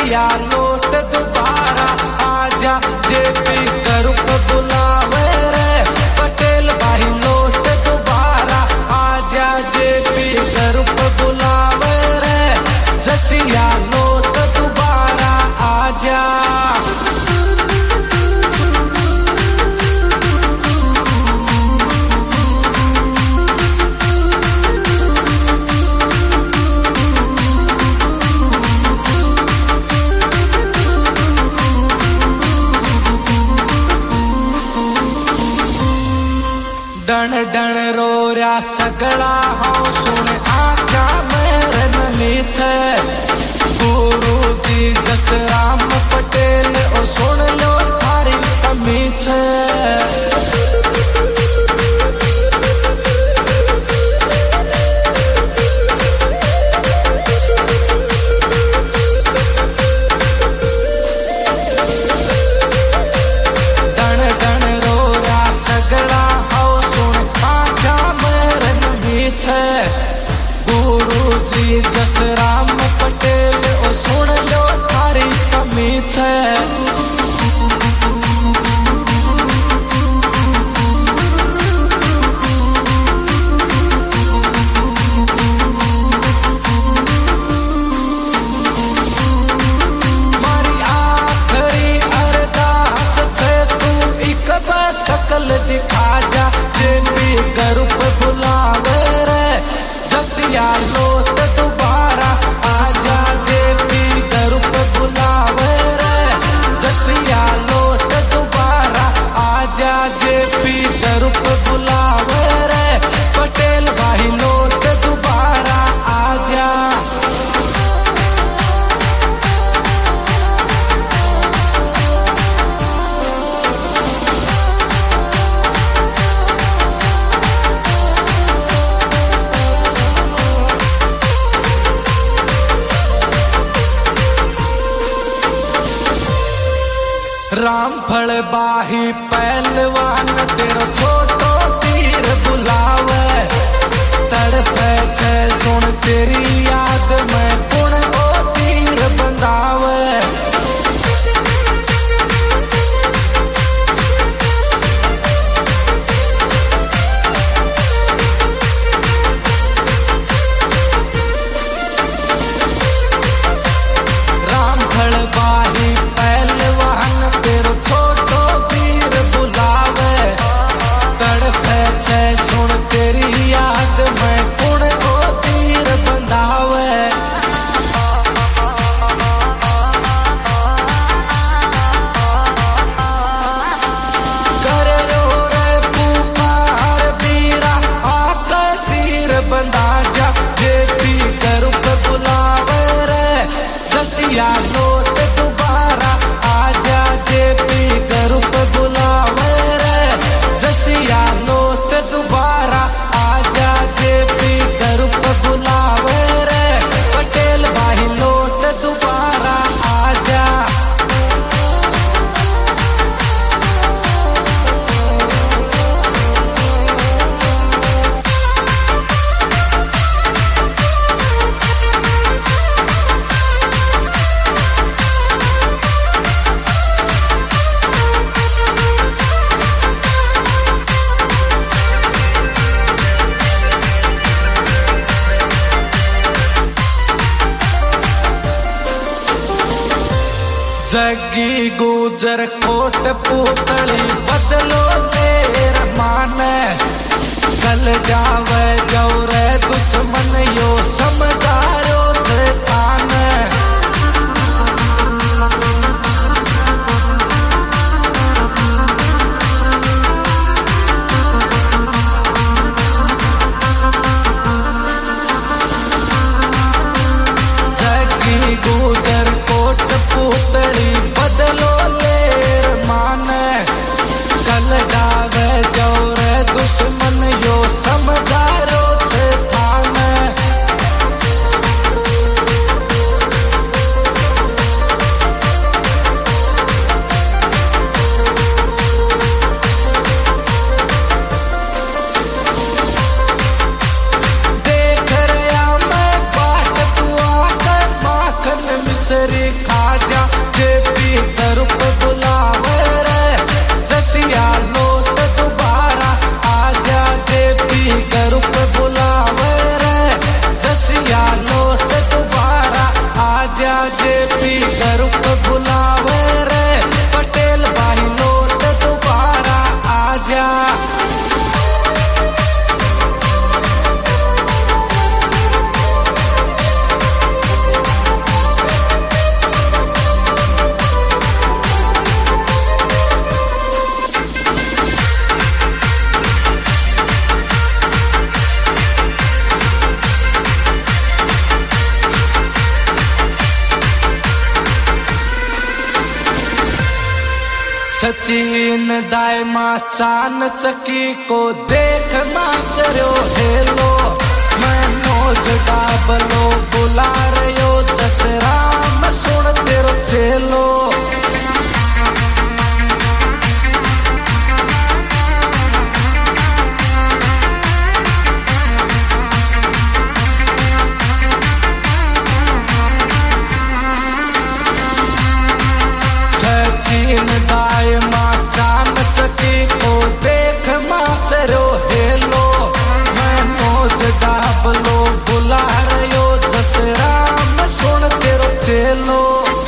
जसिया लौट दोबारा आजा, जेपी करुप बुलावे रे, पटेल भाई लौट दोबारा आजा, जेपी करुप बुलावे रे, जसिया लौट दोबारा आजा। डण डण रो रहा सगड़ा हो सुन आजा मेरे नीचे, गुरु जी जसराम पटेल ओ सुन लो थारी कमीच। गुरु जी जसराम पटेल ओ सुन लो थारी कमीच। मारी आखरी अरदास छे तू एक बार शकल दिखा जा, जेपी करुप बुलावे रे, जसिया लौट दोबारा आजा, जेपी करुप बुलावे रे, जसिया लौट दोबारा आजा, जेपी करुप बुलावे रे, पटेल भाई लौट दोबारा आजा। रामफल बाही पहलवान तेरो छोटो तीर बुलावे, तड़पे छे सुन तेरी याद में गुण ओ तीर बंधावे। रामफल बाही पहलवान तेरो छोटो तीर बुलावे, तड़पे छे सुन तेरी याद में गुण ओ तीर बंधावे। कर रो रे पुकार बीरा आके तीर बंधा जा, जेपी करुप बुलावे रे, जसिया लौट दोबारा आजा, जेपी करुप बुलावे रे, जसिया लौट दोबारा आजा, जेपी करुप बुलावे रे, पटेल भाई लौट दोबारा आजा। जगी गुजर कोट पुतली बदलो तेर मान, कल जावे जौरे दुश्मन यो समझारो से तान। जगी गुजर कोट पुतली बदलो लेर मान, कल डावे जौरे दुश्मन यो समझारो से थान। देख रहा मैं बाट तू आकर माखन सचिन दायमा चान चकी को देख माचरो हेलो मनोज डाबलो बुला रयो जसराम सुन तेरो चेलो दायमा चान चकी को देख माचरो हेलो मनोज डाबलो बुला रयो जसराम सुन तेरो चेलो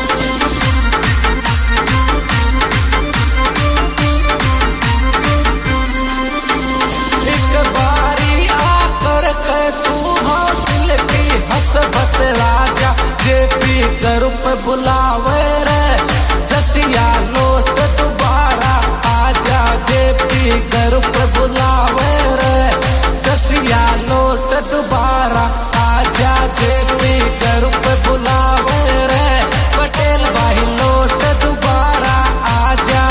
एक बारी आकर के तू हौसल की हंस बतला जा जेपी ग्रुप बुलावे रे जसिया लोट दोबारा आजा जेपी ग्रुप बुलावे रे जसिया लोट दोबारा आजा जेपी ग्रुप बुलावे रे पटेल भाई लोट दोबारा आजा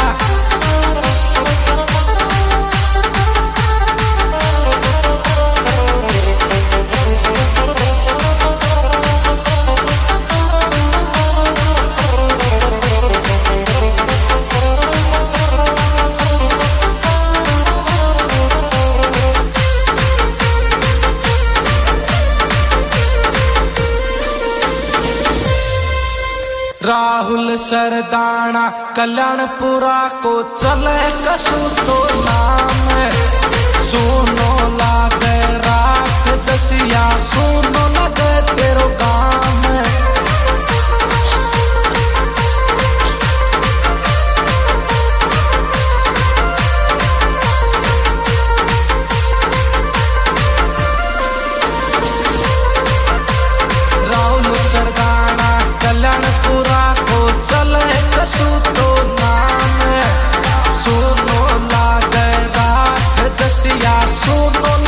राहुल सरदाना कल्याणपुरा को चले कसू तो नाम सुनो लागे रात जसिया सुनो लगे तेरो काम राहुल सरदाना कल्याणपुरा को चले कसू तो नाम सुनो लागे रात जसिया सुनो